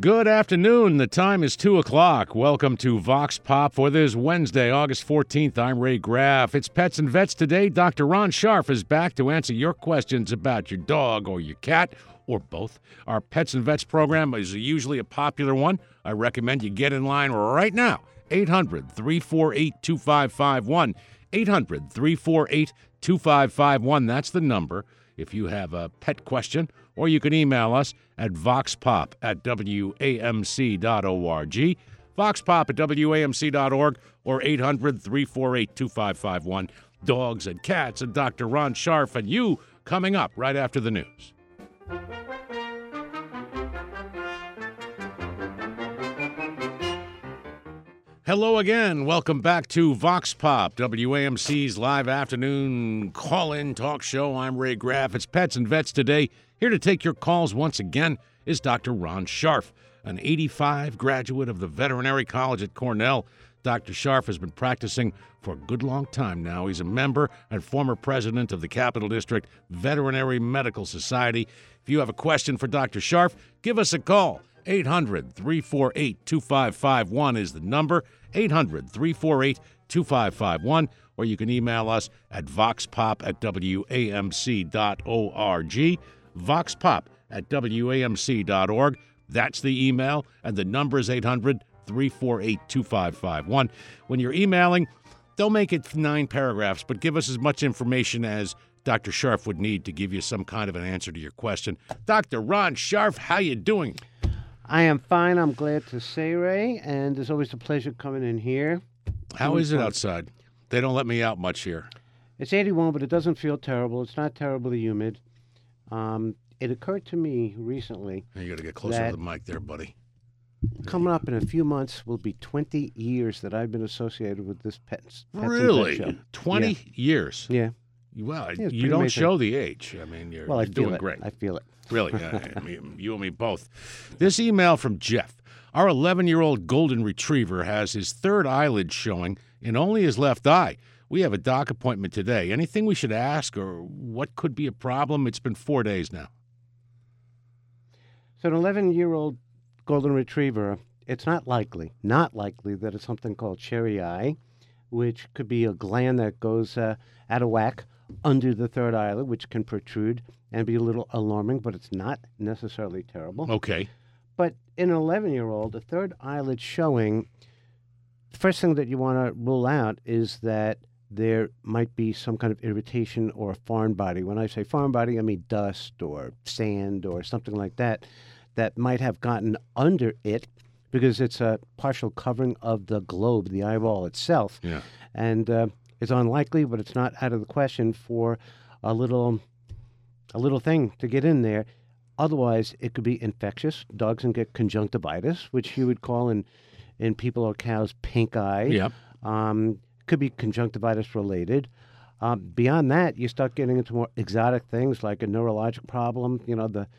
Good afternoon. The time is 2 o'clock. Welcome to Vox Pop for this Wednesday, August 14th. I'm Ray Graff. It's Pets and Vets today. Dr. Ron Scharf is back to answer your questions about your dog or your cat or both. Our Pets and Vets program is usually a popular one. I recommend you get in line right now. 800-348-2551. 800-348-2551. That's the number if you have a pet question, or you can email us at voxpop@wamc.org, voxpop@wamc.org, or 800-348-2551. Dogs and cats and Dr. Ron Scharf and you coming up right after the news. Hello again. Welcome back to Vox Pop, WAMC's live afternoon call-in talk show. I'm Ray Graff. It's Pets and Vets today. Here to take your calls once again is Dr. Ron Scharf, an 85 graduate of the Veterinary College at Cornell. Dr. Scharf has been practicing for a good long time now. He's a member and former president of the Capital District Veterinary Medical Society. If you have a question for Dr. Scharf, give us a call. 800-348-2551 is the number, 800-348-2551, or you can email us at voxpop@wamc.org, voxpop@wamc.org. That's the email, and the number is 800-348-2551. When you're emailing, don't make it 9 paragraphs, but give us as much information as Dr. Scharf would need to give you some kind of an answer to your question. Dr. Ron Scharf, how you doing? I am fine. I'm glad to say, Ray, and it's always a pleasure coming in here. How is it outside? They don't let me out much here. It's 81, but it doesn't feel terrible. It's not terribly humid. It occurred to me recently. You got to get closer to the mic there, buddy. Coming up in a few months will be 20 years that I've been associated with this Pets Really? and Pet show. 20 years? Yeah. Well, Yeah, you don't amazing. show the age. I mean, you're doing great. I feel it. Really, you and me both. This email from Jeff. Our 11-year-old golden retriever has his third eyelid showing in only his left eye. We have a doc appointment today. Anything we should ask or what could be a problem? It's been 4 days now. So an 11-year-old golden retriever, it's not likely that it's something called cherry eye, which could be a gland that goes out of whack under the third eyelid, which can protrude and be a little alarming, but it's not necessarily terrible. Okay. But in an 11-year-old, a third eyelid showing, the first thing that you want to rule out is that there might be some kind of irritation or a foreign body. When I say foreign body, I mean dust or sand or something like that that might have gotten under it because it's a partial covering of the globe, the eyeball itself. Yeah. And it's unlikely, but it's not out of the question for a little thing to get in there. Otherwise, it could be infectious. Dogs can get conjunctivitis, which you would call in people or cows pink eye. Yep. Could be conjunctivitis related. Beyond that, you start getting into more exotic things like a neurologic problem. You know, the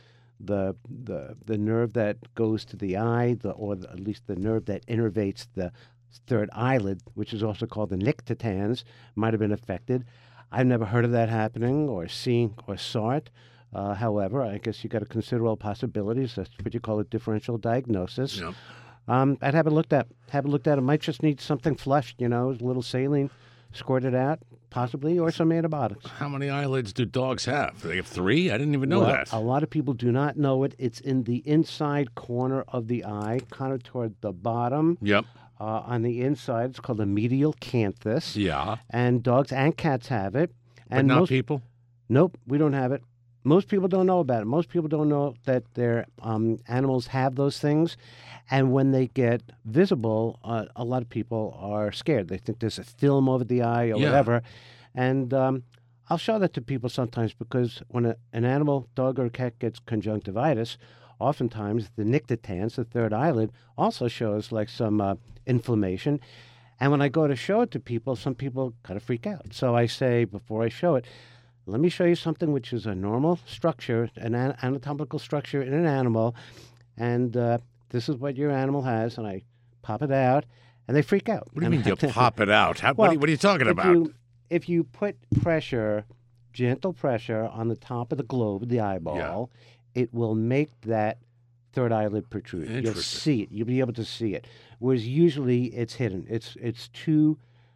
nerve that goes to the eye, at least the nerve that innervates the third eyelid, which is also called the nictitans, might have been affected. I've never heard of that happening or seen or saw it. However, I guess you got to consider all possibilities. That's what you call a differential diagnosis. Yep. I'd have it looked at. It might just need something flushed, a little saline squirted out, possibly, or some antibiotics. How many eyelids do dogs have? Do they have 3? I didn't even know that. A lot of people do not know it. It's in the inside corner of the eye, kind of toward the bottom. Yep. On the inside, it's called the medial canthus. Yeah. And dogs and cats have it. But not people? Nope, we don't have it. Most people don't know about it. Most people don't know that their animals have those things. And when they get visible, a lot of people are scared. They think there's a film over the eye or whatever. And I'll show that to people sometimes because when an animal, dog or cat, gets conjunctivitis, oftentimes the nictitans, the third eyelid, also shows like some inflammation. And when I go to show it to people, some people kind of freak out. So I say, before I show it, let me show you something which is a normal structure, an anatomical structure in an animal, and this is what your animal has, and I pop it out, and they freak out. What do you mean you pop it out? What are you talking about? If you put pressure, gentle pressure, on the top of the globe, the eyeball, it will make that third eyelid protrude. You'll Interesting. see it. You'll be able to see it. Whereas usually it's hidden. It's too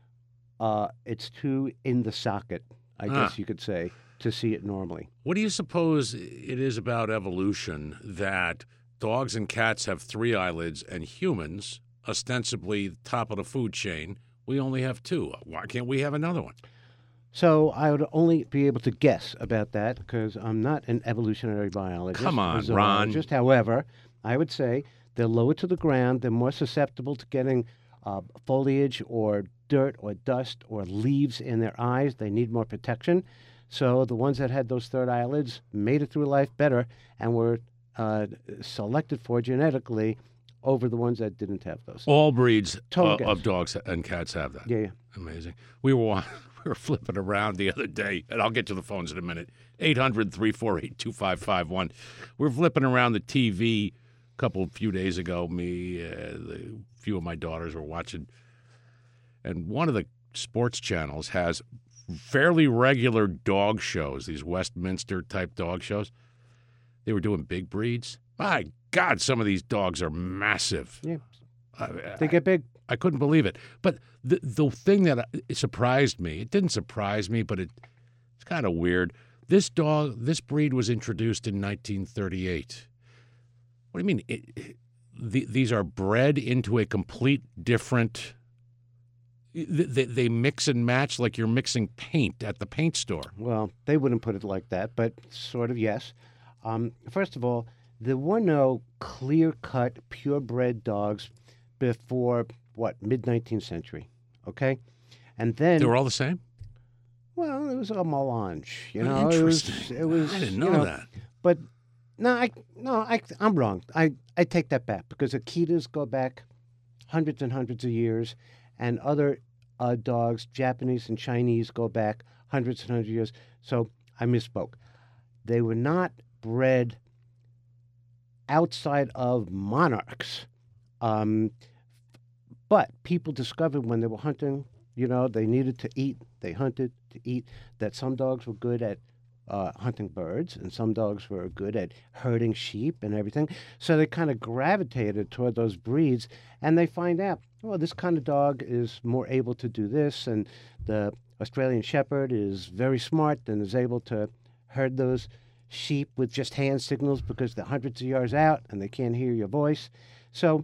in the socket, I guess you could say, to see it normally. What do you suppose it is about evolution that dogs and cats have 3 eyelids and humans, ostensibly top of the food chain, we only have 2? Why can't we have another one? So I would only be able to guess about that because I'm not an evolutionary biologist. Come on, or zoologist. Ron. However, I would say they're lower to the ground. They're more susceptible to getting foliage or dirt or dust or leaves in their eyes. They need more protection. So the ones that had those third eyelids made it through life better and were selected for genetically over the ones that didn't have those. All breeds Total guess. of dogs and cats have that. Yeah. Amazing. We were flipping around the other day, and I'll get to the phones in a minute. 800-348-2551. We're flipping around the TV a few days ago. A few of my daughters were watching, and one of the sports channels has fairly regular dog shows, these Westminster-type dog shows. They were doing big breeds. My God, some of these dogs are massive. Yeah. They get big. I couldn't believe it. But the thing that surprised me, it didn't surprise me, but it's kind of weird. This breed was introduced in 1938. What do you mean? These are bred into a complete different... They mix and match like you're mixing paint at the paint store. Well, they wouldn't put it like that, but sort of yes. First of all, there were no clear-cut, purebred dogs before, mid-19th century, okay? And then... They were all the same? Well, it was a melange, you know. Interesting. It was. I didn't know that. But I'm wrong. I take that back because Akitas go back hundreds and hundreds of years, and other dogs, Japanese and Chinese, go back hundreds and hundreds of years. So I misspoke. They were not bred outside of monarchs. But people discovered when they were hunting, they needed to eat. They hunted to eat. That some dogs were good at hunting birds, and some dogs were good at herding sheep and everything. So they kind of gravitated toward those breeds, and they find out, well, this kind of dog is more able to do this, and the Australian Shepherd is very smart and is able to herd those sheep with just hand signals because they're hundreds of yards out and they can't hear your voice. So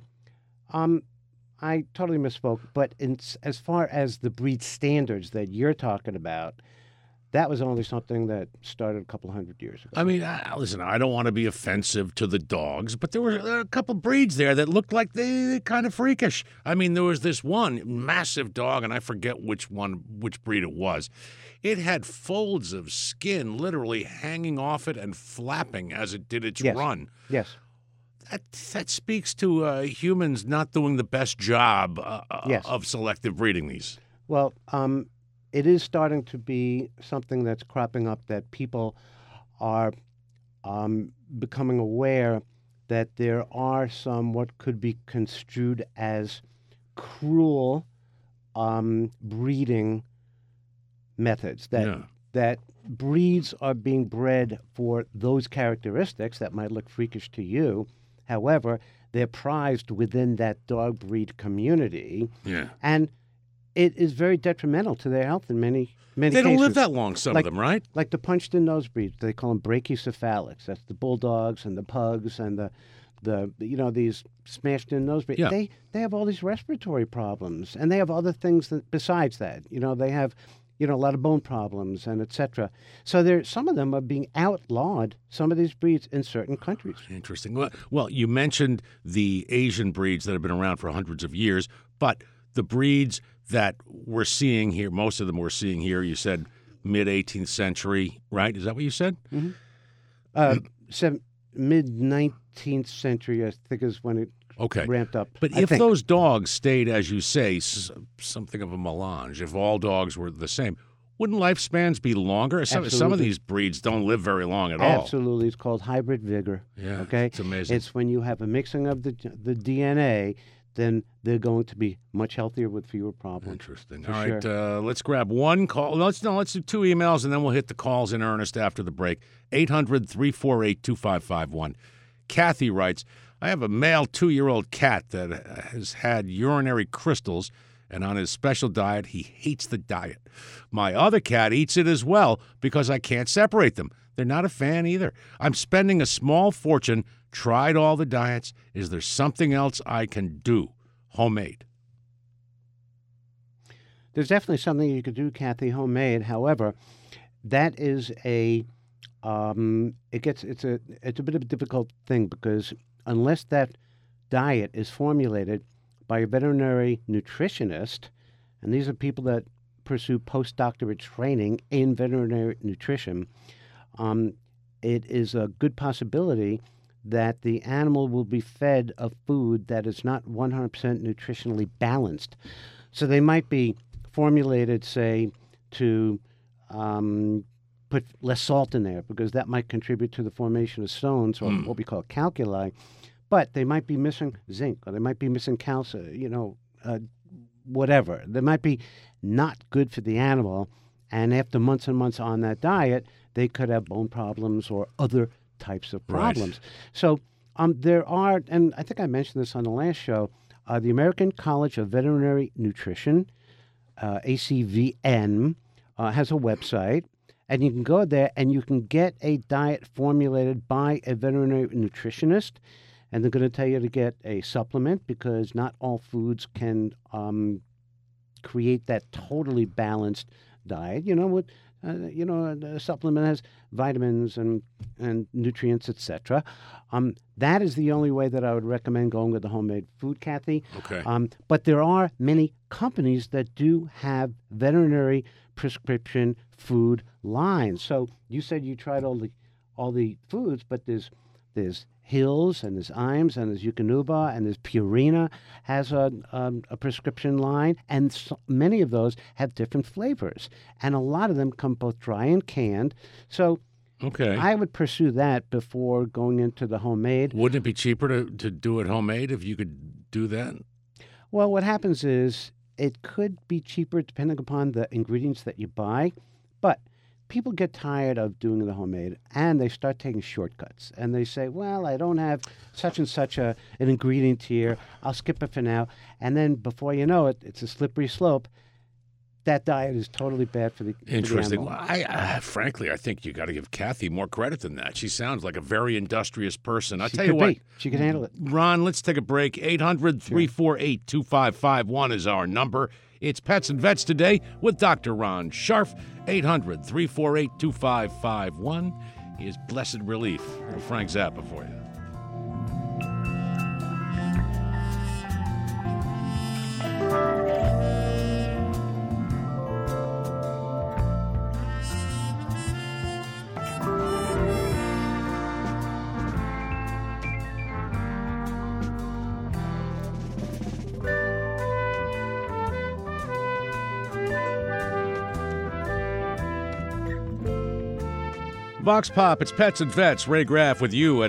I totally misspoke, but as far as the breed standards that you're talking about, that was only something that started a couple hundred years ago. I mean, listen, I don't want to be offensive to the dogs, but there were a couple breeds there that looked like they kind of freakish. I mean, there was this one massive dog, and I forget which breed it was. It had folds of skin literally hanging off it and flapping as it did its run. Yes. That speaks to humans not doing the best job of selective breeding these. Well, it is starting to be something that's cropping up that people are becoming aware that there are some what could be construed as cruel breeding methods, that breeds are being bred for those characteristics that might look freakish to you. However, they're prized within that dog breed community. Yeah. And it is very detrimental to their health in many cases. They don't live that long, some of them, right? Like the punched-in nose breeds, they call them brachycephalics. That's the bulldogs and the pugs and the these smashed-in nose breeds. Yeah. They have all these respiratory problems, and they have other things besides that. They have a lot of bone problems and etc. So some of them are being outlawed, some of these breeds, in certain countries. Interesting. Well, you mentioned the Asian breeds that have been around for hundreds of years, but the breeds that we're seeing here, most of them we're seeing here, you said mid-18th century, right? Is that what you said? Mm-hmm. Mid-19th century, I think, is when it ramped up. But if those dogs stayed, as you say, something of a melange, if all dogs were the same, wouldn't lifespans be longer? Some of these breeds don't live very long at all. Absolutely. It's called hybrid vigor. Yeah, okay? It's amazing. It's when you have a mixing of the DNA, then they're going to be much healthier with fewer problems. Interesting. All right, let's grab one call. Let's do 2 emails, and then we'll hit the calls in earnest after the break. 800-348-2551. Kathy writes, I have a male 2-year-old cat that has had urinary crystals, and on his special diet, he hates the diet. My other cat eats it as well because I can't separate them. They're not a fan either. I'm spending a small fortune, tried all the diets. Is there something else I can do? Homemade. There's definitely something you could do, Kathy, homemade. However, that is it's a bit of a difficult thing because unless that diet is formulated by a veterinary nutritionist, and these are people that pursue postdoctorate training in veterinary nutrition, it is a good possibility that the animal will be fed a food that is not 100% nutritionally balanced. So they might be formulated, say, to put less salt in there because that might contribute to the formation of stones or what we call calculi. But they might be missing zinc or they might be missing calcium, whatever. They might be not good for the animal. And after months and months on that diet, they could have bone problems or other types of problems. Right. So there are, and I think I mentioned this on the last show, the American College of Veterinary Nutrition, ACVN, has a website, and you can go there and you can get a diet formulated by a veterinary nutritionist, and they're going to tell you to get a supplement because not all foods can create that totally balanced diet. A supplement has vitamins and nutrients, etc. That is the only way that I would recommend going with the homemade food, Kathy. Okay. But there are many companies that do have veterinary prescription food lines. So you said you tried all the foods, but there's Hills and there's Iams and there's Eukanuba and there's Purina has a prescription line, and so many of those have different flavors, and a lot of them come both dry and canned. So okay, I would pursue that before going into the homemade. Wouldn't it be cheaper to do it homemade if you could do that? Well, what happens is it could be cheaper depending upon the ingredients that you buy, but people get tired of doing the homemade and they start taking shortcuts and they say, well, I don't have such and such an ingredient here. I'll skip it for now. And then before you know it, it's a slippery slope. That diet is totally bad for the Interesting. animal. Well, frankly, I think you got to give Kathy more credit than that. She sounds like a very industrious person. I'll She tell you could what. be. She can handle it. Ron, let's take a break. 800-348-2551 is our number. It's Pets and Vets today with Dr. Ron Scharf. 800-348-2551 is Blessed Relief. Little Frank Zappa for you. Vox Pop, it's Pets and Vets. Ray Graff with you at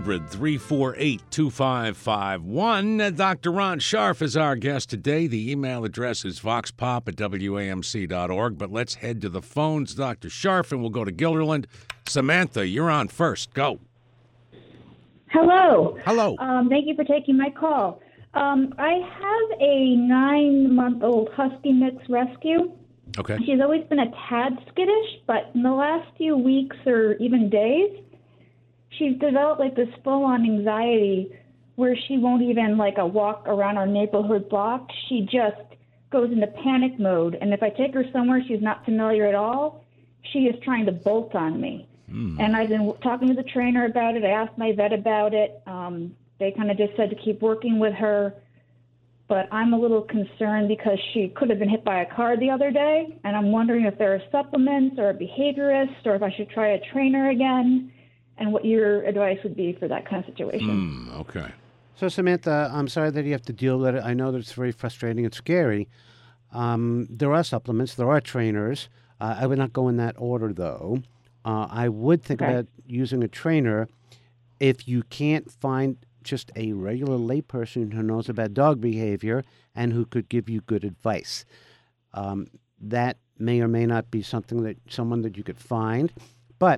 800-348-2551. Dr. Ron Scharf is our guest today. The email address is voxpop@wamc.org. But let's head to the phones, Dr. Scharf, and we'll go to Gilderland. Samantha, you're on first. Go. Hello. Hello. Thank you for taking my call. I have a 9-month-old Husky Mix Rescue. Okay. She's always been a tad skittish, but in the last few weeks or even days, she's developed like this full-on anxiety where she won't even like a walk around our neighborhood block. She just goes into panic mode. And if I take her somewhere she's not familiar at all, she is trying to bolt on me. And I've been talking to the trainer about it. I asked my vet about it. They kind of just said to keep working with her. But I'm a little concerned because she could have been hit by a car the other day, and I'm wondering if there are supplements or a behaviorist or if I should try a trainer again, and what your advice would be for that kind of situation. Okay. So, Samantha, I'm sorry that you have to deal with it. I know that it's very frustrating and scary. There are supplements. There are trainers. I would not go in that order, though. I would think about using a trainer if you can't find just a regular layperson who knows about dog behavior and who could give you good advice. That may or may not be someone that you could find, but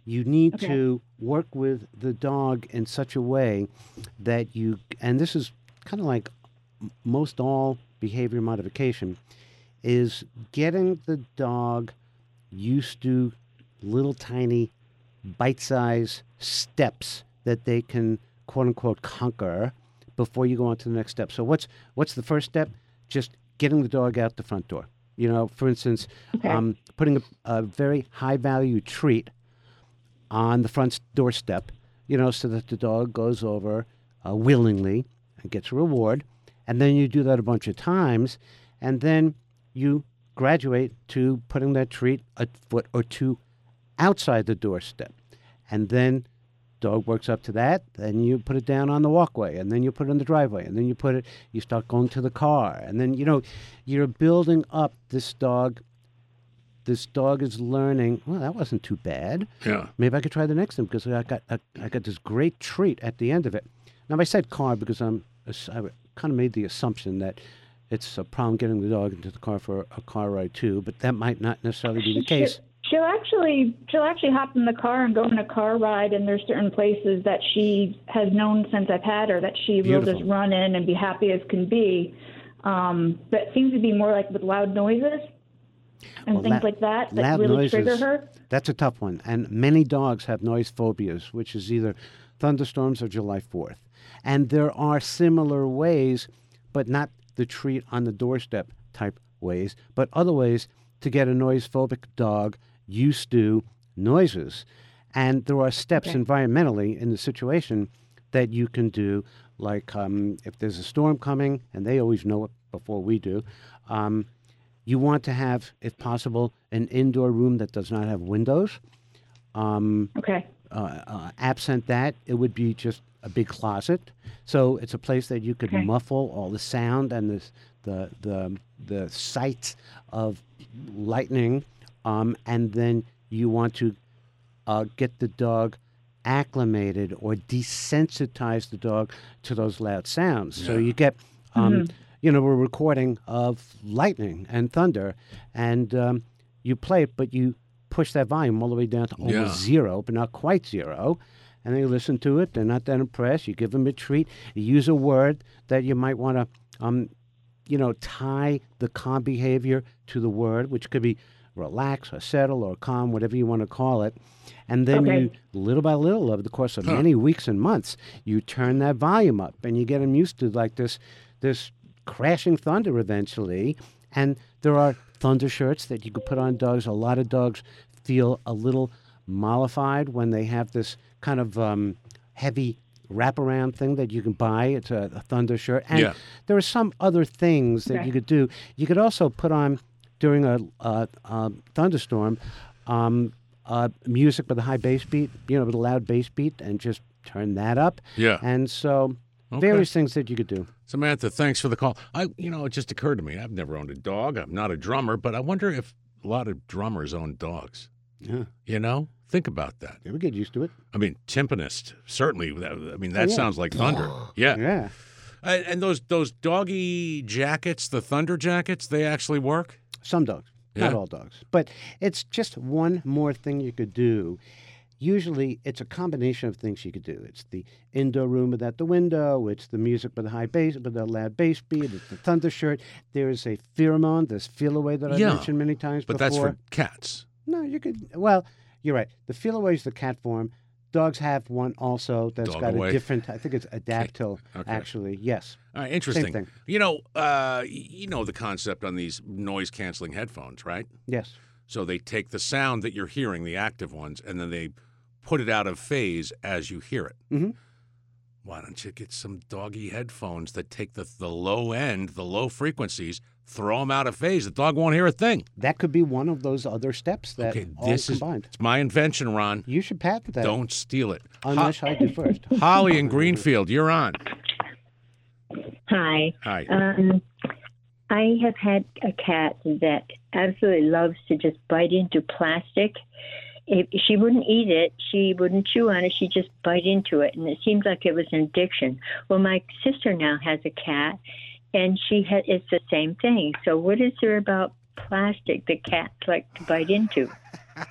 You need Okay. to work with the dog in such a way that you, and this is kind of like most all behavior modification, is getting the dog used to little tiny bite-sized steps that they can quote unquote conquer before you go on to the next step. So what's the first step? Just getting the dog out the front door. You know, for instance, Okay. putting a very high value treat on the front doorstep, you know, so that the dog goes over willingly and gets a reward. And then you do that a bunch of times, and then you graduate to putting that treat a foot or two outside the doorstep. And then dog works up to that, then you put it down on the walkway, and then you put it in the driveway, and then you start going to the car. And then, you know, you're building up this dog. This dog is learning, well, that wasn't too bad. Yeah. Maybe I could try the next one because I got this great treat at the end of it. Now, I said car because I kind of made the assumption that it's a problem getting the dog into the car for a car ride too, but that might not necessarily be the case. She'll actually hop in the car and go on a car ride, and there's certain places that she has known since I've had her that she will Beautiful. just run in and be happy as can be. But it seems to be more like with loud noises and Well, things like that loud really trigger noises, her. That's a tough one. And many dogs have noise phobias, which is either thunderstorms or July 4th. And there are similar ways, but not the treat on the doorstep type ways, but other ways to get a noise phobic dog used to noises. And there are steps Okay. environmentally in the situation that you can do, like if there's a storm coming, and they always know it before we do, you want to have, if possible, an indoor room that does not have windows. Okay. Absent that, it would be just a big closet. So it's a place that you could Okay. muffle all the sound and the sight of lightning, and then you want to get the dog acclimated or desensitize the dog to those loud sounds. So you get, you know, a recording of lightning and thunder, and you play it, but you push that volume all the way down to almost Yeah. zero, but not quite zero. And they listen to it. They're not that impressed. You give them a treat. You use a word that you might want to, you know, tie the calm behavior to the word, which could be relax or settle or calm, whatever you want to call it. And then Okay. you, little by little, over the course of many weeks and months, you turn that volume up and you get them used to like this crashing thunder eventually. And there are thunder shirts that you could put on dogs. A lot of dogs feel a little mollified when they have this kind of heavy wraparound thing that you can buy. It's a thunder shirt. And Yeah. there are some other things that Okay. you could do. You could also put on, during a thunderstorm, music with a high bass beat, you know, with a loud bass beat, and just turn that up. Yeah. And so Okay. various things that you could do. Samantha, thanks for the call. It just occurred to me. I've never owned a dog. I'm not a drummer, but I wonder if a lot of drummers own dogs. Yeah. You know, think about that. You would get used to it. I mean, timpanist, certainly. That yeah. sounds like thunder. Yeah. Yeah. And those doggy jackets, the thunder jackets, they actually work? Some dogs, not Yeah. all dogs. But it's just one more thing you could do. Usually, it's a combination of things you could do. It's the indoor room without the window. It's the music with a high bass, with a loud bass beat. It's the thunder shirt. There's a pheromone, this feel away that I Yeah, mentioned many times But before. that's for cats. No, you could. Well, you're right. The feel away is the cat form. Dogs have one also that's Dog got away. a different. I think it's adaptil. Okay. Actually, yes. All right, interesting. thing. You know the concept on these noise-canceling headphones, right? Yes. So they take the sound that you're hearing, the active ones, and then they put it out of phase as you hear it. Mhm. Why don't you get some doggy headphones that take the low end, the low frequencies, throw them out of phase? The dog won't hear a thing. That could be one of those other steps that Okay, all combined. it's my invention, Ron. You should patent that. Don't steal it. Unless I do first. Holly in Greenfield, you're on. Hi. Hi. I have had a cat that absolutely loves to just bite into plastic. If she wouldn't eat it, she wouldn't chew on it, she'd just bite into it. And it seemed like it was an addiction. Well, my sister now has a cat, and it's the same thing. So what is there about plastic that cats like to bite into?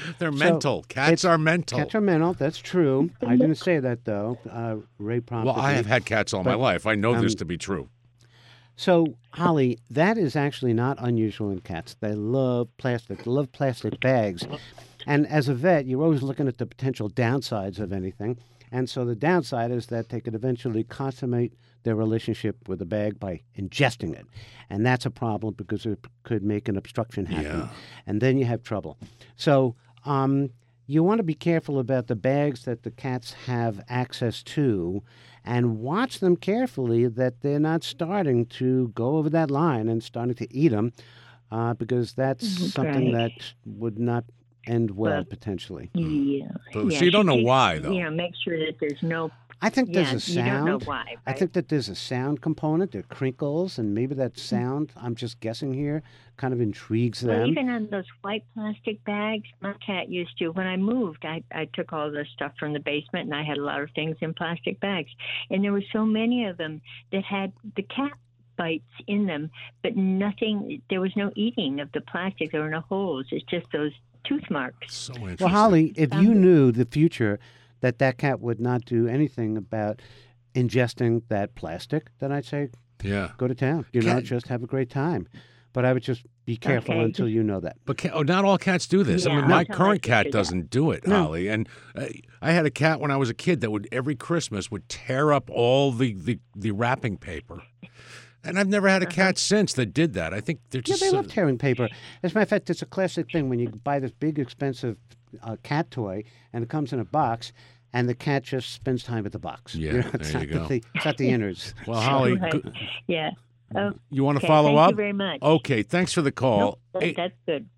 They're mental. Cats are mental. Cats are mental. That's true. I didn't say that, though. Ray prompted Well, I me. have had cats all my life. I know this um, to be true. So, Holly, that is actually not unusual in cats. They love plastic. They love plastic bags. And as a vet, you're always looking at the potential downsides of anything. And so the downside is that they could eventually consummate their relationship with the bag by ingesting it. And that's a problem because it could make an obstruction happen. Yeah. And then you have trouble. So you want to be careful about the bags that the cats have access to and watch them carefully that they're not starting to go over that line and starting to eat them because that's something that would not end well, potentially. Yeah. So you don't know why, though. Make sure that there's no... I think there's a sound. You don't know why, right? I think that there's a sound component. There are crinkles, and maybe that sound, I'm just guessing here, kind of intrigues them. Well, even on those white plastic bags, my cat used to. When I moved, I took all the stuff from the basement, and I had a lot of things in plastic bags. And there were so many of them that had the cat bites in them, but nothing, there was no eating of the plastic. There were no holes. It's just those tooth marks. So interesting. Well, Holly, if you knew the future that cat would not do anything about ingesting that plastic, then I'd say, go to town. Just have a great time. But I would just be careful until you know that. But not all cats do this. Yeah, I mean, my current cat doesn't do it, Holly. And I had a cat when I was a kid that would every Christmas would tear up all the wrapping paper. And I've never had a cat since that did that. I think they're just... Yeah, they love tearing paper. As a matter of fact, it's a classic thing when you buy this big, expensive cat toy, and it comes in a box, and the cat just spends time with the box. Yeah, there you go. It's not the innards. Well, Holly... Right. Yeah. You want to follow up? Thank you very much. Okay, thanks for the call. Nope, that's good.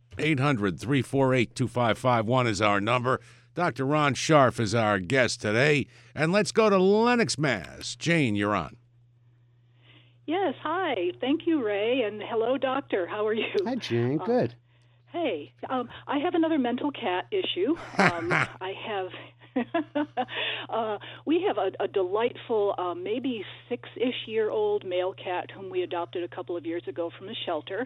800-348-2551 is our number. Dr. Ron Scharf is our guest today. And let's go to Lenox, Mass. Jane, you're on. Yes, hi. Thank you, Ray, and hello, doctor. How are you? Hi, Jane. Good. Hey, I have another mental cat issue. I have... we have a delightful, maybe 6-ish-year-old male cat whom we adopted a couple of years ago from the shelter.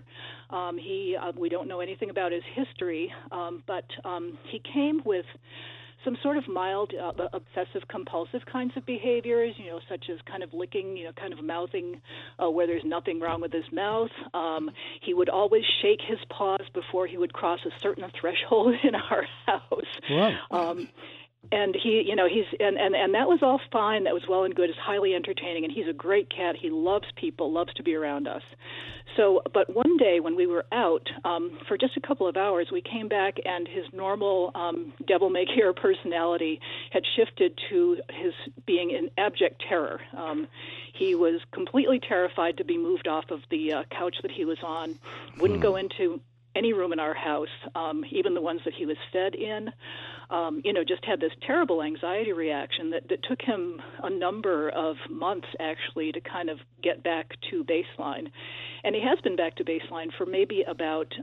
We don't know anything about his history, but he came with some sort of mild obsessive-compulsive kinds of behaviors, such as kind of licking, kind of mouthing where there's nothing wrong with his mouth. He would always shake his paws before he would cross a certain threshold in our house. Wow. And he's and that was all fine. That was well and good. It's highly entertaining, and he's a great cat. He loves people, loves to be around us. So, but one day when we were out for just a couple of hours, we came back, and his normal devil-may-care personality had shifted to his being in abject terror. He was completely terrified to be moved off of the couch that he was on. Wouldn't go into any room in our house, even the ones that he was fed in. Just had this terrible anxiety reaction that took him a number of months, actually, to kind of get back to baseline. And he has been back to baseline for maybe about,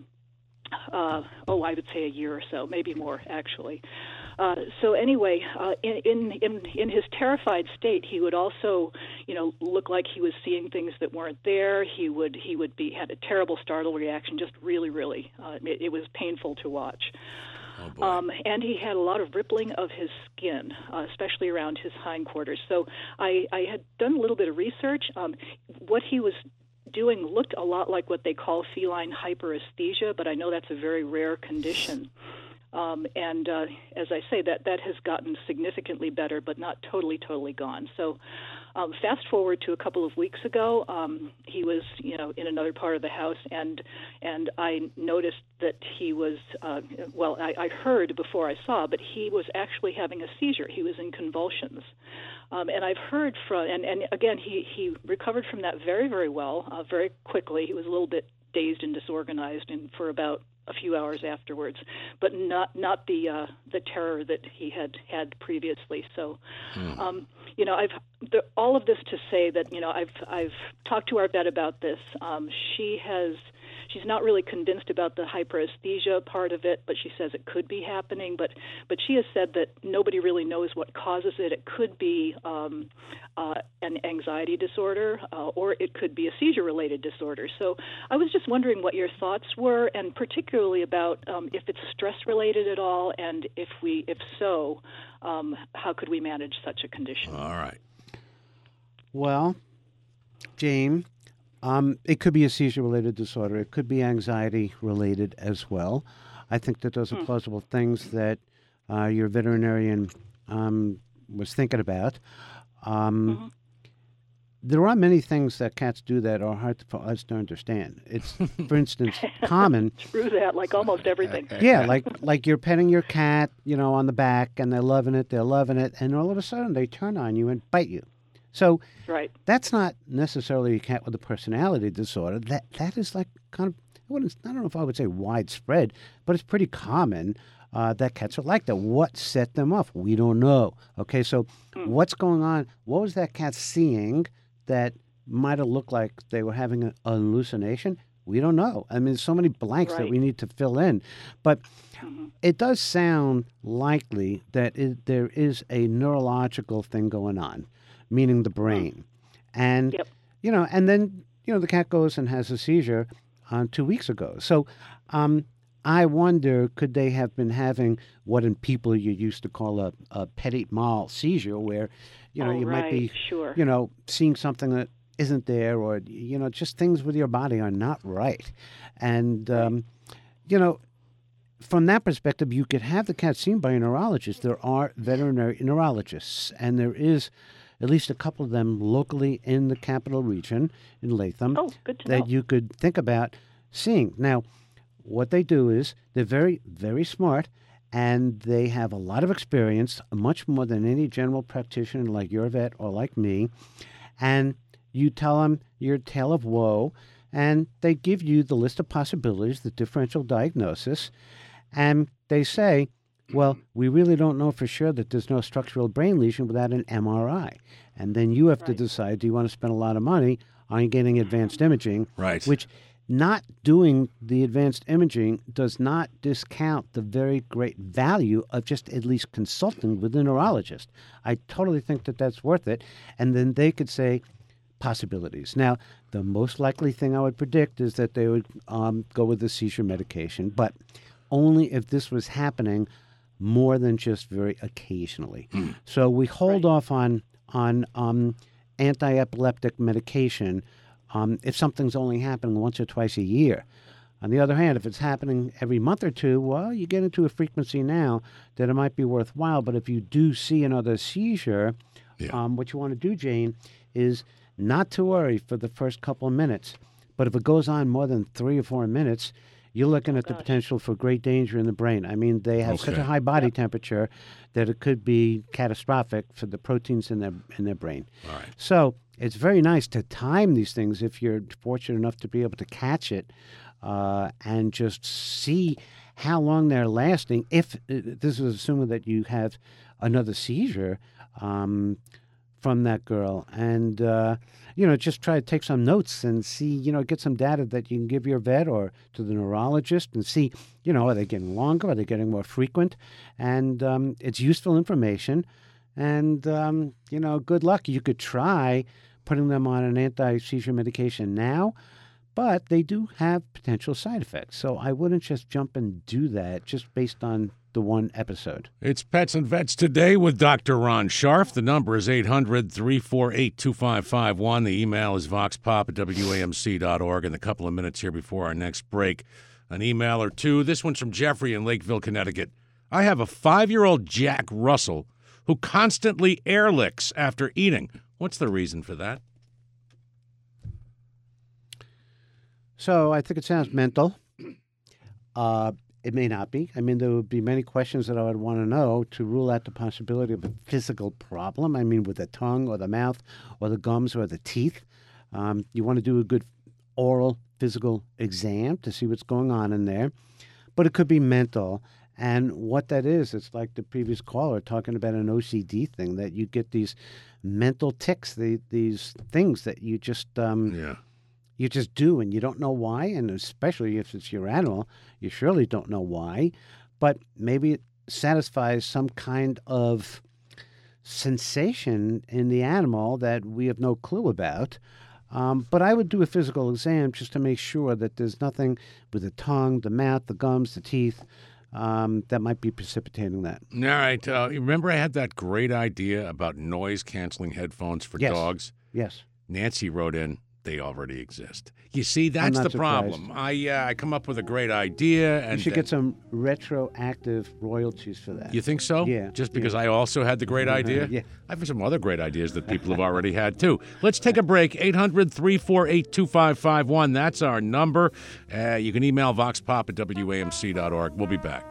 I would say a year or so, maybe more, actually. So anyway, in his terrified state, he would also, look like he was seeing things that weren't there. He had a terrible startle reaction, just really, really, it was painful to watch. Oh, and he had a lot of rippling of his skin, especially around his hindquarters. So I had done a little bit of research. What he was doing looked a lot like what they call feline hyperesthesia, but I know that's a very rare condition. And as I say, that has gotten significantly better, but not totally gone. So fast forward to a couple of weeks ago, he was, in another part of the house, and I noticed that he was, I heard before I saw, but he was actually having a seizure. He was in convulsions. And I've heard from, and again, he recovered from that very, very well, very quickly. He was a little bit dazed and disorganized for about a few hours afterwards, but not the terror that he had previously. So, all of this to say that I've talked to our vet about this. She has she's not really convinced about the hyperesthesia part of it, but she says it could be happening. But she has said that nobody really knows what causes it. It could be an anxiety disorder, or it could be a seizure-related disorder. So I was just wondering what your thoughts were, and particularly about if it's stress-related at all, and if so, how could we manage such a condition? All right. Well, Jane, it could be a seizure-related disorder. It could be anxiety-related as well. I think that those are plausible things that your veterinarian was thinking about. There are many things that cats do that are hard for us to understand. It's, for instance, common. True that, like almost everything. Yeah, like you're petting your cat, on the back, and they're loving it, and all of a sudden they turn on you and bite you. So right. That's not necessarily a cat with a personality disorder. That is like kind of, I don't know if I would say widespread, but it's pretty common that cats are like that. What set them off? We don't know. Okay, so what's going on? What was that cat seeing that might have looked like they were having an hallucination? We don't know. I mean, there's so many blanks that we need to fill in. But it does sound likely that there is a neurological thing going on, meaning the brain. And, and then, the cat goes and has a seizure 2 weeks ago. So I wonder, could they have been having what in people you used to call a petit mal seizure, where, you might be, seeing something that isn't there, or, just things with your body are not right. And, from that perspective, you could have the cat seen by a neurologist. There are veterinary neurologists, and there is at least a couple of them locally in the capital region, in Latham, that you could think about seeing. Now, what they do is they're very, very smart, and they have a lot of experience, much more than any general practitioner like your vet or like me. And you tell them your tale of woe, and they give you the list of possibilities, the differential diagnosis, and they say, well, we really don't know for sure that there's no structural brain lesion without an MRI. And then you have to decide, do you want to spend a lot of money on getting advanced imaging? Right. Which not doing the advanced imaging does not discount the very great value of just at least consulting with a neurologist. I totally think that that's worth it. And then they could say possibilities. Now, the most likely thing I would predict is that they would go with the seizure medication, but only if this was happening more than just very occasionally. So we hold off on anti-epileptic medication if something's only happening once or twice a year. On the other hand, if it's happening every month or two, well, you get into a frequency now that it might be worthwhile. But if you do see another seizure, what you want to do, Jane, is not to worry for the first couple of minutes. But if it goes on more than 3 or 4 minutes, you're looking at the potential for great danger in the brain. I mean, they have such a high body temperature that it could be catastrophic for the proteins in their brain. All right. So it's very nice to time these things if you're fortunate enough to be able to catch it and just see how long they're lasting. If this is assuming that you have another seizure from that girl, and just try to take some notes and see, get some data that you can give your vet or to the neurologist and see, are they getting longer? Are they getting more frequent? And it's useful information. And, good luck. You could try putting them on an anti-seizure medication now, but they do have potential side effects. So I wouldn't just jump and do that just based on the one episode. It's Pets and Vets Today with Dr. Ron Scharf. The number is 800-348-2551. The email is voxpop@wamc.org. In a couple of minutes here before our next break, an email or two. This one's from Jeffrey in Lakeville, Connecticut. I have a 5-year-old Jack Russell who constantly air licks after eating. What's the reason for that? So I think it sounds mental. It may not be. I mean, there would be many questions that I would want to know to rule out the possibility of a physical problem. I mean, with the tongue or the mouth or the gums or the teeth. You want to do a good oral physical exam to see what's going on in there. But it could be mental. And what that is, it's like the previous caller talking about an OCD thing, that you get these mental tics, these things that you just You just do, and you don't know why. And especially if it's your animal, you surely don't know why. But maybe it satisfies some kind of sensation in the animal that we have no clue about. But I would do a physical exam just to make sure that there's nothing with the tongue, the mouth, the gums, the teeth that might be precipitating that. All right. You remember I had that great idea about noise-canceling headphones for Yes. dogs? Yes. Nancy wrote in, they already exist. You see, that's not the surprised. problem. I come up with a great idea. And You should get some retroactive royalties for that. You think so? Yeah, Just because I also had the great idea? Yeah. I have some other great ideas that people have already had, too. Let's take a break. 800-348-2551. That's our number. You can email voxpop at WAMC.org. We'll be back.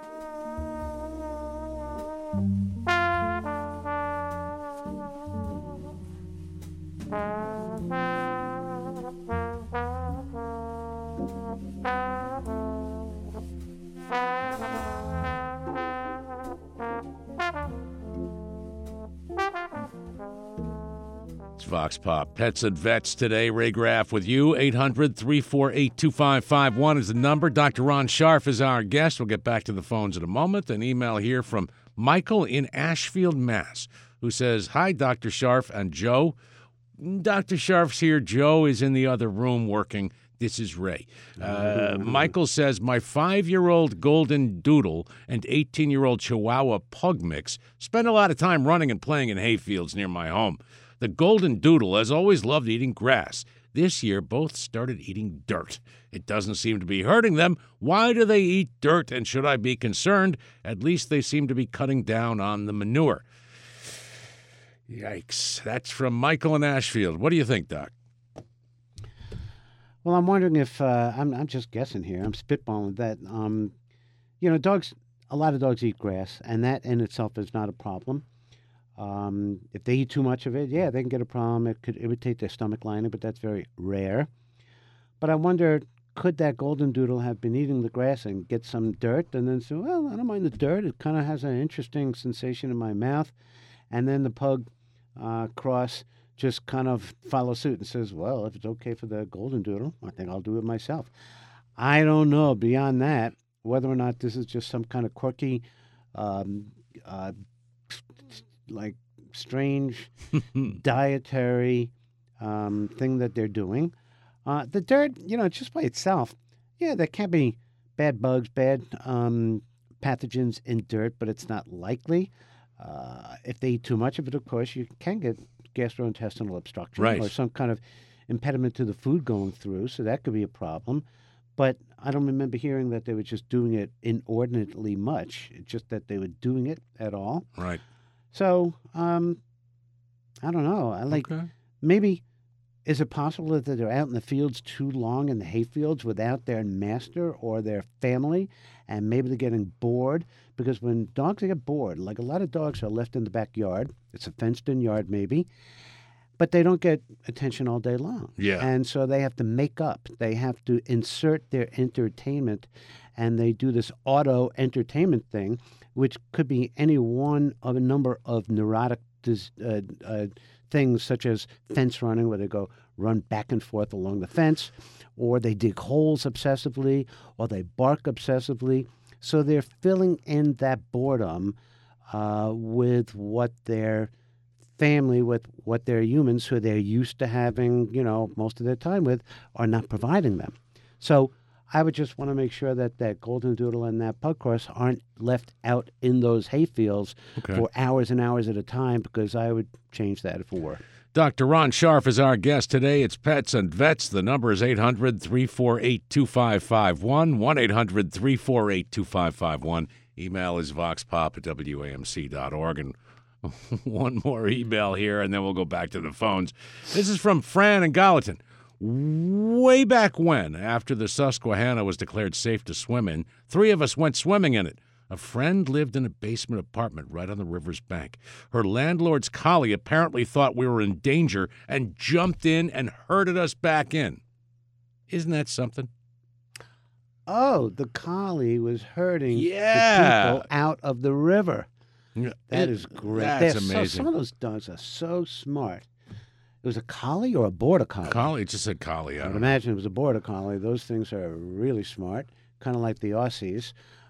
It's Vox Pop. Pets and Vets today. Ray Graff with you. 800-348-2551 is the number. Dr. Ron Scharf is our guest. We'll get back to the phones in a moment. An email here from Michael in Ashfield, Mass., who says, "Hi, Dr. Scharf and Joe. Dr. Scharf's here. Joe is in the other room working. This is Ray." Michael says, "My 5-year-old golden doodle and 18-year-old Chihuahua pug mix spend a lot of time running and playing in hayfields near my home. The golden doodle has always loved eating grass. This year, both started eating dirt. It doesn't seem to be hurting them. Why do they eat dirt, and should I be concerned? At least they seem to be cutting down on the manure." Yikes. That's from Michael in Ashfield. What do you think, Doc? Well, I'm wondering if I'm just guessing here. I'm spitballing that. Dogs. A lot of dogs eat grass, and that in itself is not a problem. If they eat too much of it, yeah, they can get a problem. It could irritate their stomach lining, but that's very rare. But I wonder, could that golden doodle have been eating the grass and get some dirt, and then say, "Well, I don't mind the dirt. It kind of has an interesting sensation in my mouth," and then the pug cross just kind of follows suit and says, "Well, if it's okay for the golden doodle, I think I'll do it myself." I don't know beyond that whether or not this is just some kind of quirky, like strange dietary thing that they're doing. The dirt, just by itself, yeah, there can be bad bugs, bad pathogens in dirt, but it's not likely. If they eat too much of it, of course, you can get gastrointestinal obstruction or some kind of impediment to the food going through, so that could be a problem. But I don't remember hearing that they were just doing it inordinately much. It's just that they were doing it at all. Right. So, I don't know. Maybe, is it possible that they're out in the fields too long in the hayfields without their master or their family, and maybe they're getting bored? Because when dogs get bored, like a lot of dogs are left in the backyard, it's a fenced-in yard maybe, but they don't get attention all day long. Yeah. And so they have to make up. They have to insert their entertainment, and they do this auto-entertainment thing, which could be any one of a number of neurotic things, such as fence running, where they go run back and forth along the fence, or they dig holes obsessively, or they bark obsessively. So they're filling in that boredom with what their family, with what their humans who they're used to having, most of their time with, are not providing them. So I would just want to make sure that that golden doodle and that pug cross aren't left out in those hayfields for hours and hours at a time, because I would change that if it were. Dr. Ron Scharf is our guest today. It's Pets and Vets. The number is 800-348-2551, 1-800-348-2551. Email is voxpop at WAMC.org. And one more email here, and then we'll go back to the phones. This is from Fran in Gallatin. Way back when, after the Susquehanna was declared safe to swim in, 3 of us went swimming in it. A friend lived in a basement apartment right on the river's bank. Her landlord's collie apparently thought we were in danger and jumped in and herded us back in. Isn't that something? Oh, the collie was herding the people out of the river. That is great. That's amazing. Some of those dogs are so smart. was a collie or a border collie? Collie, it just said collie. I I don't would know. imagine it was a border collie. Those things are really smart, kind of like the Aussies.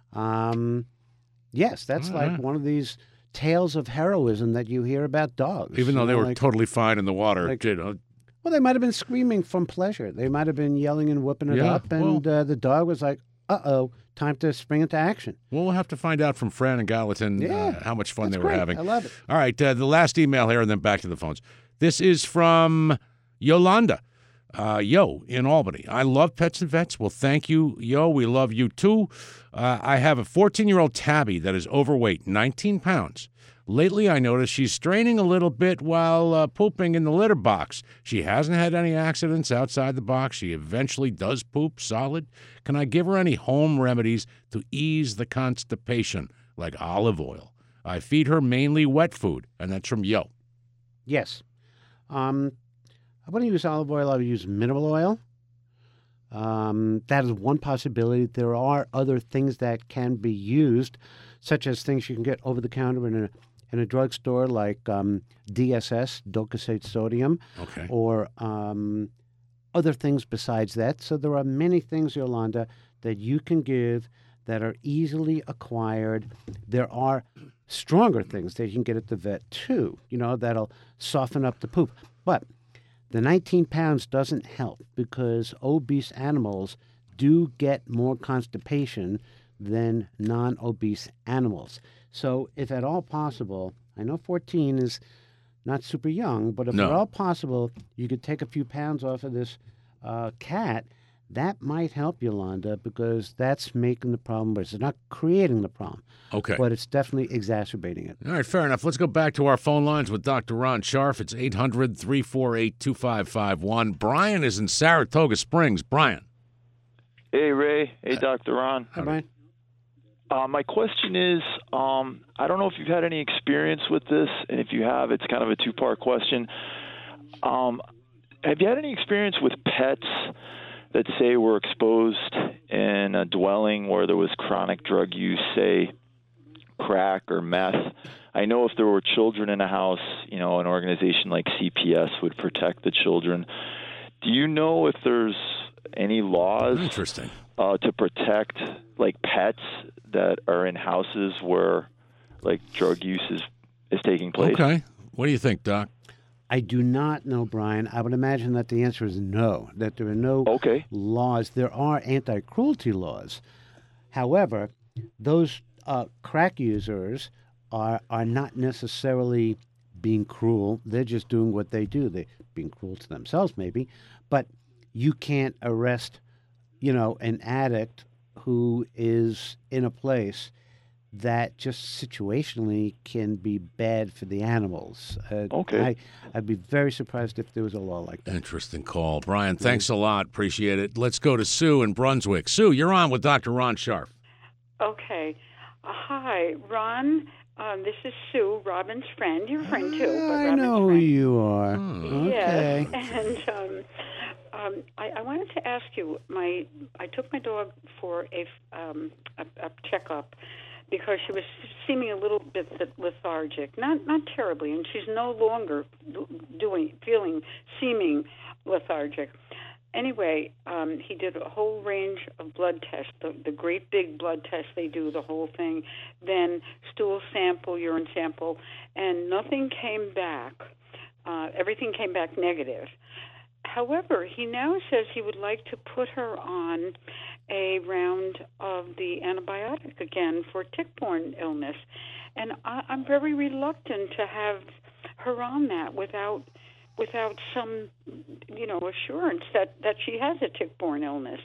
Yes, that's All like right. one of these tales of heroism that you hear about dogs. Even though you they know, were like- totally fine in the water. like- you know. Well, they might have been screaming from pleasure. They might have been yelling and whipping it Yeah, up, and the dog was like, "Uh-oh, time to spring into action." Well, we'll have to find out from Fran and Gallatin Yeah, how much fun That's they were great. having. I love it. All right, the last email here, and then back to the phones. This is from Yolanda. Yo, in Albany. I love Pets and Vets. Well, thank you, Yo. We love you, too. I have a 14-year-old tabby that is overweight, 19 pounds. Lately, I noticed she's straining a little bit while pooping in the litter box. She hasn't had any accidents outside the box. She eventually does poop solid. Can I give her any home remedies to ease the constipation, like olive oil? I feed her mainly wet food, and that's from Yo. Yes. I wouldn't use olive oil. I would use mineral oil. That is one possibility. There are other things that can be used, such as things you can get over the counter in a drugstore, like DSS, docosahexaene sodium, Okay. or other things besides that. So there are many things, Yolanda, that you can give that are easily acquired. There are stronger things that you can get at the vet too, that'll soften up the poop. But the 19 pounds doesn't help because obese animals do get more constipation than non-obese animals. So if at all possible, I know 14 is not super young, but if No. at all possible, you could take a few pounds off of this cat, that might help, Yolanda, because that's making the problem worse. It's not creating the problem, Okay. but it's definitely exacerbating it. All right, fair enough. Let's go back to our phone lines with Dr. Ron Scharf. It's 800-348-2551. Brian is in Saratoga Springs. Brian. Hey, Ray. Hey, Dr. Ron. Hi, Brian. My question is, I don't know if you've had any experience with this, and if you have, it's kind of a two-part question. Have you had any experience with pets that, say, were exposed in a dwelling where there was chronic drug use, say, crack or meth? I know if there were children in a house, an organization like CPS would protect the children. Do you know if there's any laws Interesting. to protect, like, pets that are in houses where, like, drug use is taking place? Okay. What do you think, Doc? I do not know, Brian. I would imagine that the answer is no, that there are no Okay. laws. There are anti-cruelty laws. However, those crack users are not necessarily being cruel. They're just doing what they do. They're being cruel to themselves, maybe. But you can't arrest, an addict who is in a place that just situationally can be bad for the animals. Okay. I'd be very surprised if there was a law like that. Interesting call. Brian, thanks a lot. Appreciate it. Let's go to Sue in Brunswick. Sue, you're on with Dr. Ron Scharf. Okay. Hi, Ron. This is Sue, Robin's friend. Your friend, too. But I Robin's know who friend. you are. Okay. Yes. And I wanted to ask you, I took my dog for a checkup because she was seeming a little bit lethargic, not terribly, and she's no longer seeming lethargic. Anyway, he did a whole range of blood tests, the great big blood tests they do, the whole thing, then stool sample, urine sample, and nothing came back. Everything came back negative. However, he now says he would like to put her on a round of the antibiotic again for tick-borne illness. And I'm very reluctant to have her on that without some, assurance that she has a tick-borne illness.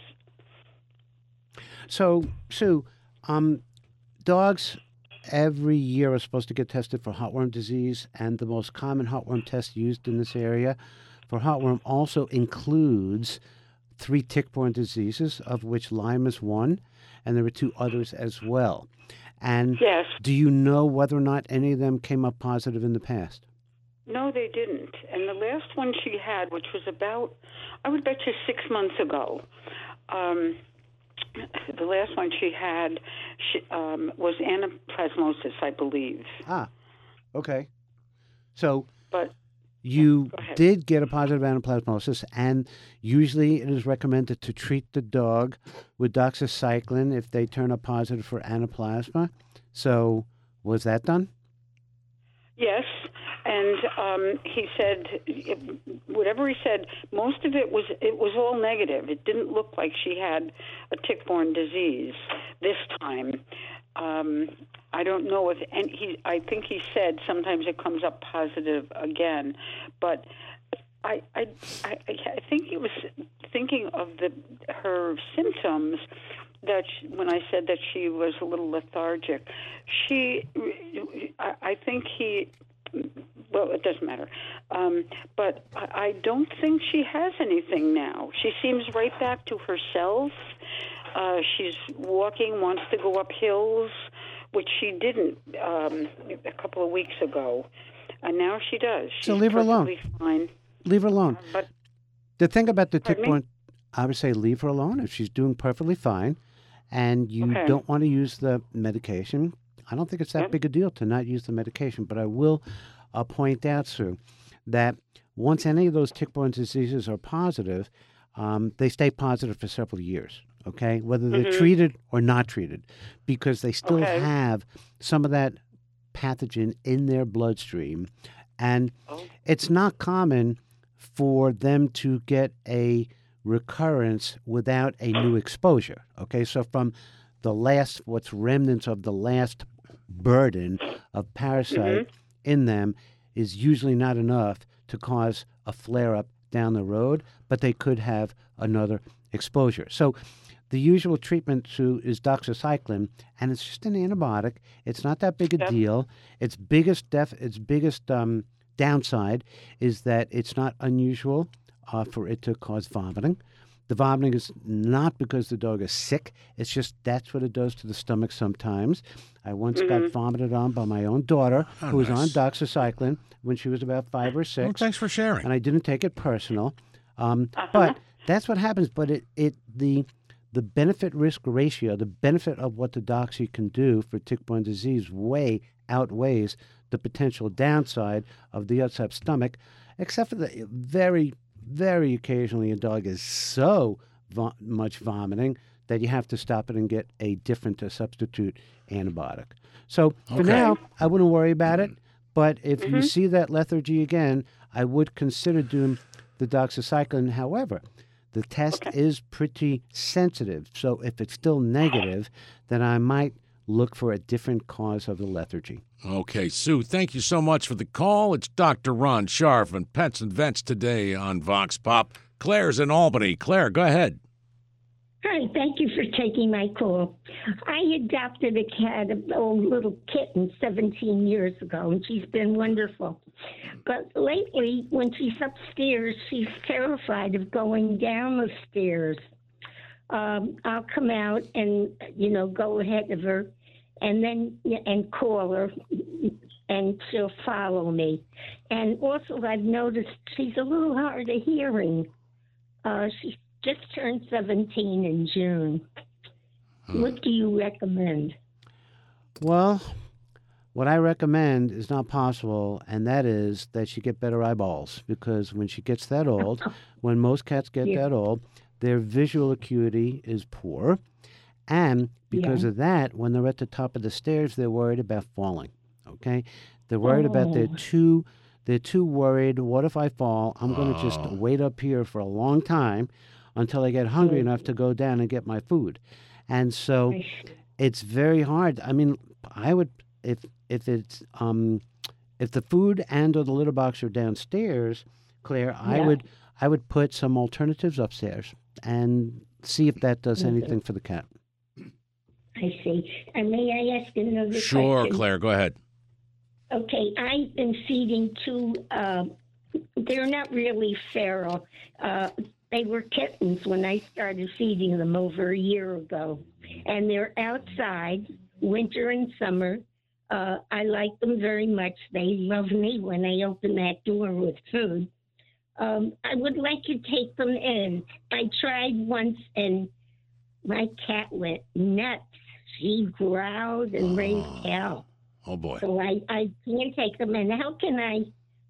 So, Sue, dogs every year are supposed to get tested for heartworm disease, and the most common heartworm test used in this area for heartworm also includes 3 tick-borne diseases, of which Lyme is one, and there are 2 others as well. And Yes. do you know whether or not any of them came up positive in the past? No, they didn't. And the last one she had, which was about, I would bet you 6 months ago, the last one she had was anaplasmosis, I believe. Ah, okay. So, But You Go ahead. did get a positive anaplasmosis, and usually it is recommended to treat the dog with doxycycline if they turn up positive for anaplasma. So, was that done? Yes, and he said, whatever he said, most of it was all negative. It didn't look like she had a tick-borne disease this time. I don't know if, and I think he said sometimes it comes up positive again, but I think he was thinking of her symptoms. When I said that she was a little lethargic, I think well, it doesn't matter. But I don't think she has anything now. She seems right back to herself. She's walking, wants to go up hills, which she didn't a couple of weeks ago. And now she does. So leave her alone. Perfectly fine. Leave her alone. But The thing about the Pardon me? tick-borne, I would say leave her alone if she's doing perfectly fine, and you Okay. don't want to use the medication. I don't think it's that Yep. big a deal to not use the medication, but I will point out, Sue, that once any of those tick-borne diseases are positive, they stay positive for several years, okay, whether they're treated or not treated, because they still Okay. have some of that pathogen in their bloodstream. And it's not common for them to get a recurrence without a new exposure, okay? So from the last, what's remnants of the last burden of parasite in them is usually not enough to cause a flare-up down the road, but they could have another exposure. So the usual treatment is doxycycline, and it's just an antibiotic. It's not that big a deal. Its biggest downside is that it's not unusual for it to cause vomiting. The vomiting is not because the dog is sick. It's just that's what it does to the stomach sometimes. I once got vomited on by my own daughter, who was on nice. doxycycline when she was about 5 or Well, 6. thanks for sharing. And I didn't take it personal. But that's what happens. But the benefit risk ratio, the benefit of what the doxy can do for tick-borne disease way outweighs the potential downside of the upset stomach, except for the very, very occasionally a dog is so much vomiting that you have to stop it and get a different substitute antibiotic. So for now, I wouldn't worry about it. But if you see that lethargy again, I would consider doing the doxycycline. However, the test is pretty sensitive. So if it's still negative, then I might look for a different cause of the lethargy. Okay, Sue, thank you so much for the call. It's Dr. Ron Scharf and Pets and Vets today on Vox Pop. Claire's in Albany. Claire, go ahead. Hi, thank you for taking my call. I adopted a cat, a little kitten, 17 years ago, and she's been wonderful. But lately, when she's upstairs, she's terrified of going down the stairs. I'll come out and, go ahead of her and call her, and she'll follow me. And also, I've noticed she's a little hard of hearing. She's just turned 17 in June. What do you recommend? Well, what I recommend is not possible, and that is that she get better eyeballs, because when she gets that old, when most cats get that old, their visual acuity is poor, and because of that, when they're at the top of the stairs, they're worried about falling, okay? They're worried about they're too worried, what if I fall? I'm going to just wait up here for a long time until I get hungry enough to go down and get my food. And so it's very hard. I mean, I would, if the food and or the litter box are downstairs, Claire, I would put some alternatives upstairs and see if that does anything for the cat. I see. And may I ask another Sure, question? Claire, go ahead. Okay, I've been feeding two, they're not really feral. They were kittens when I started feeding them over a year ago. And they're outside, winter and summer. I like them very much. They love me when I open that door with food. I would like to take them in. I tried once, and my cat went nuts. She growled and raised hell. Oh, boy. So I can't take them in. How can I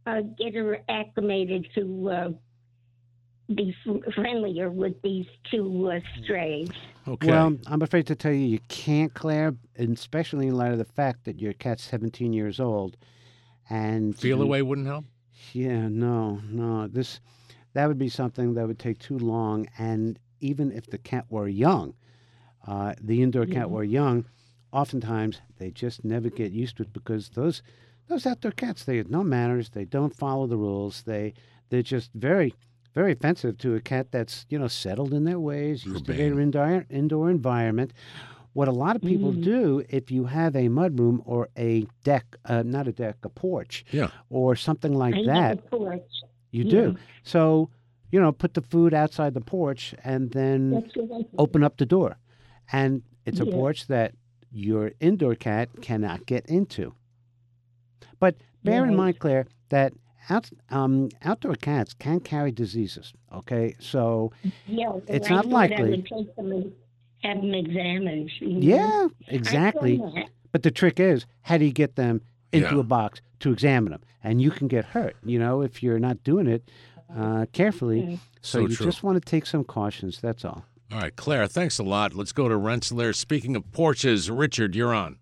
get her acclimated to be friendlier with these two strays. Okay. Well, I'm afraid to tell you can't, Claire, and especially in light of the fact that your cat's 17 years old. And Feel away wouldn't help? Yeah, no. That would be something that would take too long. And even if the cat were young, the indoor cat were young, oftentimes they just never get used to it because those outdoor cats, they have no manners. They don't follow the rules. They're just very, very offensive to a cat that's, settled in their ways, used to their indoor environment. What a lot of people do, if you have a mudroom or a deck, not a deck, a porch, or something like that, you do. So, put the food outside the porch and then open up the door. And it's a porch that your indoor cat cannot get into. But bear in mind, Claire, that outdoor cats can carry diseases, okay? So it's not likely. Have them examined. Yeah, exactly. But the trick is, how do you get them into a box to examine them? And you can get hurt, if you're not doing it carefully. So you just want to take some cautions, that's all. All right, Claire, thanks a lot. Let's go to Rensselaer. Speaking of porches, Richard, you're on.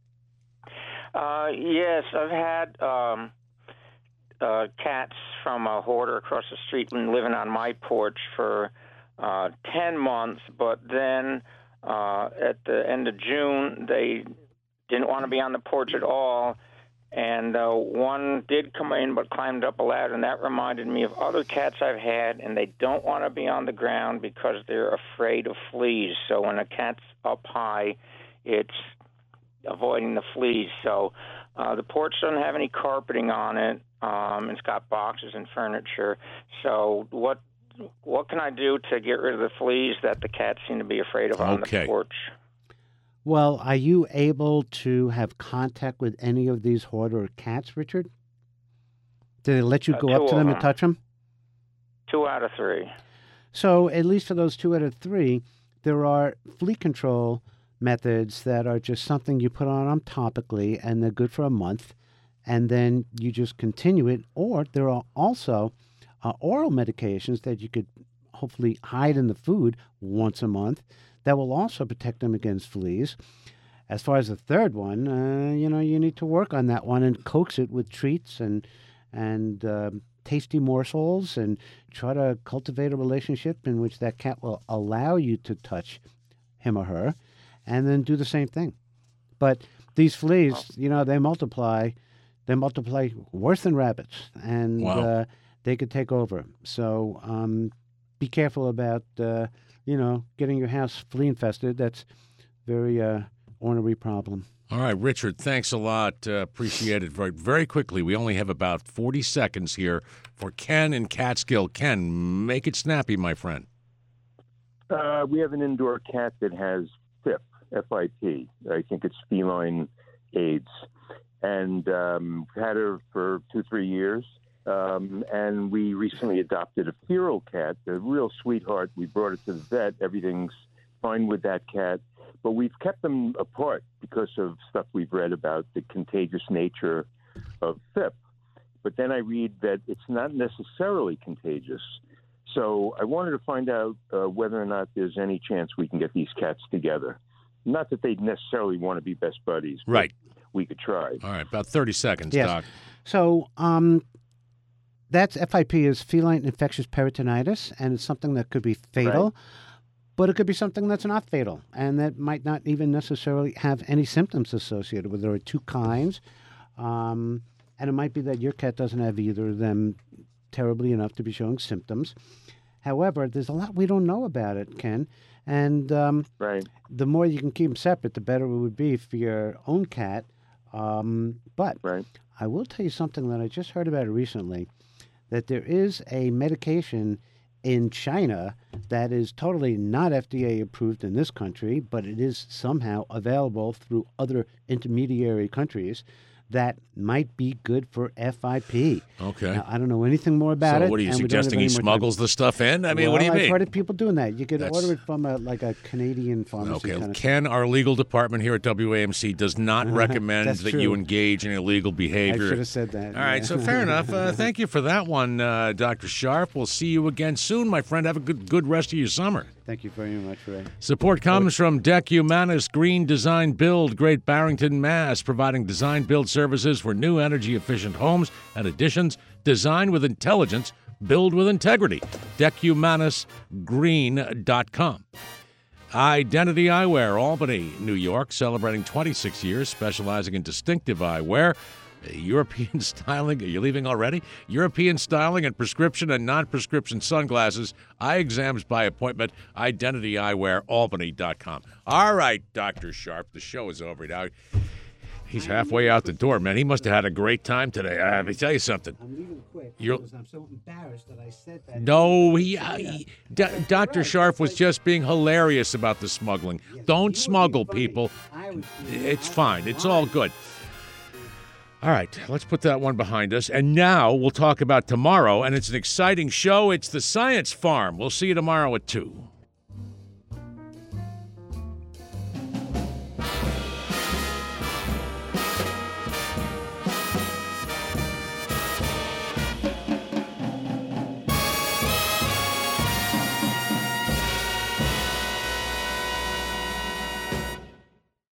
Yes, I've had cats from a hoarder across the street been living on my porch for 10 months, but then at the end of June, they didn't want to be on the porch at all, and one did come in but climbed up a ladder, and that reminded me of other cats I've had, and they don't want to be on the ground because they're afraid of fleas. So when a cat's up high, it's avoiding the fleas. So the porch doesn't have any carpeting on it. It's got boxes and furniture. So what can I do to get rid of the fleas that the cats seem to be afraid of on the porch? Well, are you able to have contact with any of these hoarder cats, Richard? Did they let you go up to them and touch them? 2 out of 3. So at least for those 2 out of 3, there are flea control methods that are just something you put on them topically, and they're good for a month, and then you just continue it. Or there are also oral medications that you could hopefully hide in the food once a month that will also protect them against fleas. As far as the third one, you need to work on that one and coax it with treats and tasty morsels and try to cultivate a relationship in which that cat will allow you to touch him or her, and then do the same thing. But these fleas, they multiply worse than rabbits, and they could take over. So be careful about, getting your house flea infested. That's very ornery problem. All right, Richard, thanks a lot. Appreciate it. Very, very quickly, we only have about 40 seconds here for Ken in Catskill. Ken, make it snappy, my friend. We have an indoor cat that has FIP, F-I-P. I think it's feline AIDS. And had her for 2-3 years. And we recently adopted a feral cat, a real sweetheart. We brought it to the vet. Everything's fine with that cat. But we've kept them apart because of stuff we've read about the contagious nature of FIP. But then I read that it's not necessarily contagious. So I wanted to find out whether or not there's any chance we can get these cats together. Not that they'd necessarily want to be best buddies. Right. We could try. All right, about 30 seconds, yes. Doc. So that's FIP is feline infectious peritonitis, and it's something that could be fatal. Right. But it could be something that's not fatal, and that might not even necessarily have any symptoms associated with it. There are 2 kinds, and it might be that your cat doesn't have either of them terribly enough to be showing symptoms. However, there's a lot we don't know about it, Ken, and the more you can keep them separate, the better it would be for your own cat. But I will tell you something that I just heard about recently, that there is a medication in China that is totally not FDA approved in this country, but it is somehow available through other intermediary countries that might be good for FIP. Okay. Now, I don't know anything more about it. So what are you and we don't suggesting? have He any more smuggles the stuff in? I mean, well, what do you I've mean? heard of people doing that. You can That's- order it from a Canadian pharmacy. Okay, kind of Ken, our legal department here at WAMC does not recommend That's that true. you engage in illegal I behavior. should have said that. All right, so fair enough. Thank you for that one, Dr. Sharp. We'll see you again soon, my friend. Have a good rest of your summer. Thank you very much, Ray. Support comes from Deck Humanis Green Design Build, Great Barrington, Mass., providing design build services for new energy-efficient homes and additions. Design with intelligence, build with integrity. DeckHumanisGreen.com. Identity Eyewear, Albany, New York, celebrating 26 years, specializing in distinctive eyewear. European styling, are you leaving already? European styling and prescription and non-prescription sunglasses, eye exams by appointment, Identity Eyewear, Albany.com. All right, Dr. Sharp, the show is over now. He's halfway out the door, man. He must have had a great time today. Let me tell you something. I'm leaving quick because I'm so embarrassed that I said that. No, Dr. Sharp was just being hilarious about the smuggling. Don't smuggle, people. It's fine. It's all good. All right, let's put that one behind us. And now we'll talk about tomorrow, and it's an exciting show. It's the Science Farm. We'll see you tomorrow at 2.